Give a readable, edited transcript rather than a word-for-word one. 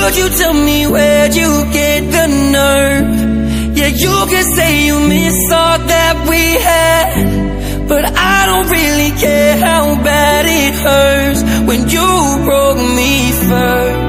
Could you tell me where'd you get the nerve? Yeah, you can say you miss all that we had, but I don't really care how bad it hurts when you broke me first.